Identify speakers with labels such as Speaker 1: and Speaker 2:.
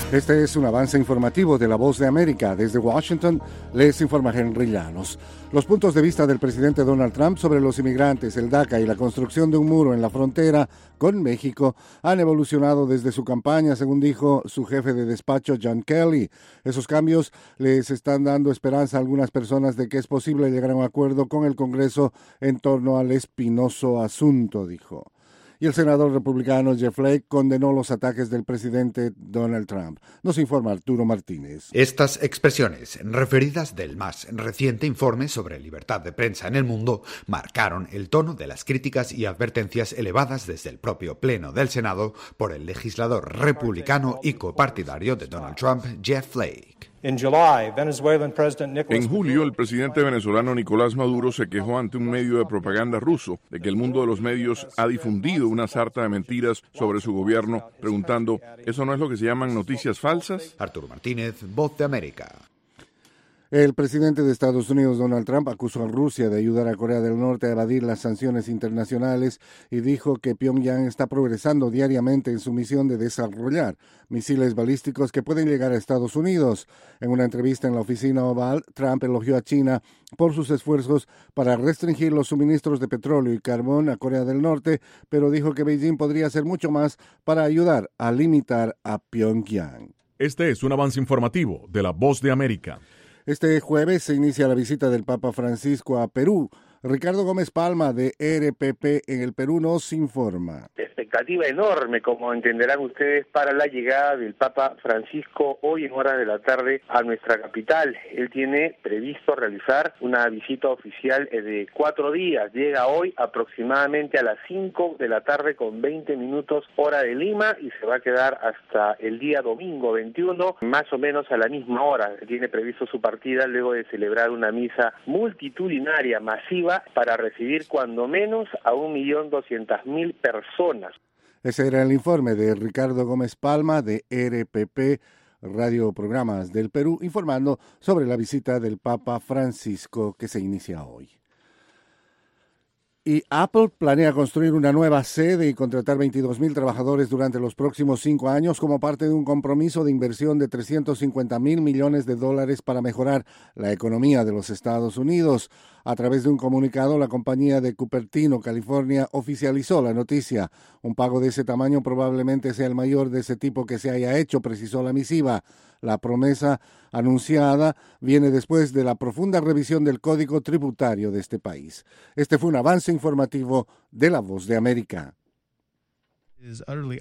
Speaker 1: Este es un avance informativo de La Voz de América. Desde Washington les informa Henry Llanos. Los puntos de vista del presidente Donald Trump sobre los inmigrantes, el DACA y la construcción de un muro en la frontera con México han evolucionado desde su campaña, según dijo su jefe de despacho John Kelly. Esos cambios les están dando esperanza a algunas personas de que es posible llegar a un acuerdo con el Congreso en torno al espinoso asunto, dijo. Y el senador republicano Jeff Flake condenó los ataques del presidente Donald Trump. Nos informa Arturo Martínez.
Speaker 2: Estas expresiones, referidas del más reciente informe sobre libertad de prensa en el mundo, marcaron el tono de las críticas y advertencias elevadas desde el propio Pleno del Senado por el legislador republicano y copartidario de Donald Trump, Jeff Flake.
Speaker 3: En julio, el presidente venezolano Nicolás Maduro se quejó ante un medio de propaganda ruso de que el mundo de los medios ha difundido una sarta de mentiras sobre su gobierno, preguntando, ¿eso no es lo que se llaman noticias falsas?
Speaker 2: Arturo Martínez, Voz de América.
Speaker 1: El presidente de Estados Unidos, Donald Trump, acusó a Rusia de ayudar a Corea del Norte a evadir las sanciones internacionales y dijo que Pyongyang está progresando diariamente en su misión de desarrollar misiles balísticos que pueden llegar a Estados Unidos. En una entrevista en la oficina Oval, Trump elogió a China por sus esfuerzos para restringir los suministros de petróleo y carbón a Corea del Norte, pero dijo que Beijing podría hacer mucho más para ayudar a limitar a Pyongyang.
Speaker 4: Este es un avance informativo de La Voz de América.
Speaker 1: Este jueves se inicia la visita del Papa Francisco a Perú. Ricardo Gómez Palma, de RPP en el Perú, nos informa.
Speaker 5: Expectativa enorme, como entenderán ustedes, para la llegada del Papa Francisco hoy en horas de la tarde a nuestra capital. Él tiene previsto realizar una visita oficial de 4 días. Llega hoy aproximadamente a las 5 de la tarde con 20 minutos hora de Lima y se va a quedar hasta el día domingo 21, más o menos a la misma hora. Tiene previsto su partida luego de celebrar una misa multitudinaria, masiva, para recibir cuando menos a 1.200.000 personas.
Speaker 1: Ese era el informe de Ricardo Gómez Palma, de RPP, Radio Programas del Perú, informando sobre la visita del Papa Francisco que se inicia hoy. Y Apple planea construir una nueva sede y contratar 22,000 trabajadores durante los próximos 5 años como parte de un compromiso de inversión de $350,000 millones para mejorar la economía de los Estados Unidos. A través de un comunicado, la compañía de Cupertino, California, oficializó la noticia. Un pago de ese tamaño probablemente sea el mayor de ese tipo que se haya hecho, precisó la misiva. La promesa anunciada viene después de la profunda revisión del Código Tributario de este país. Este fue un avance informativo de La Voz de América.
Speaker 6: Is utterly